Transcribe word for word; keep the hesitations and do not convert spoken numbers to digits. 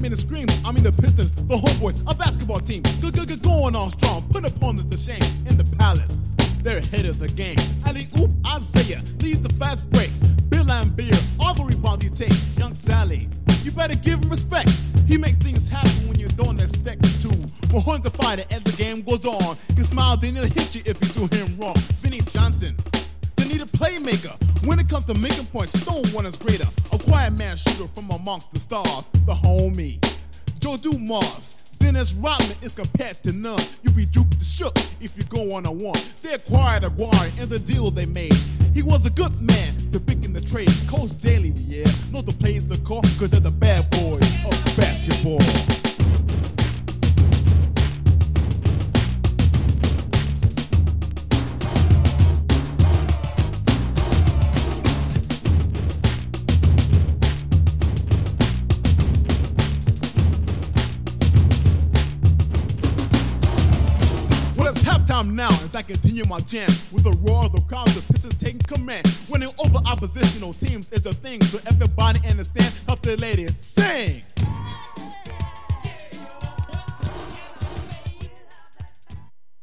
mean the screams, I mean the Pistons, the homeboys, a basketball team. G-g-g going on strong, put opponents to shame in the palace. They're ahead of the game. Alley oop, Isaiah leads the fast break. Bill and Beer, all the rebounds he takes. Young Sally, you better give him respect. He makes things happen when you don't expect it to. Mahone the fighter as the game goes on. He smiles, then he'll hit you if you do him wrong. Vinny Johnson, they need a playmaker. When it comes to making points, Stone one is greater. A quiet man shooter from amongst the stars. The homie, Joe Dumas. Dennis Rodman is compared to none. You be duped to shook if you go on a one. They acquired Aguirre in the deal they made. He was a good man, the big in the trade. Coach Daly, yeah, know the plays the call, cause they're the bad boys of basketball. Now, as I continue my jam with a roar of the crowd, the Pistons taking command. Winning over oppositional teams is a thing, so everybody understand. Help the ladies sing.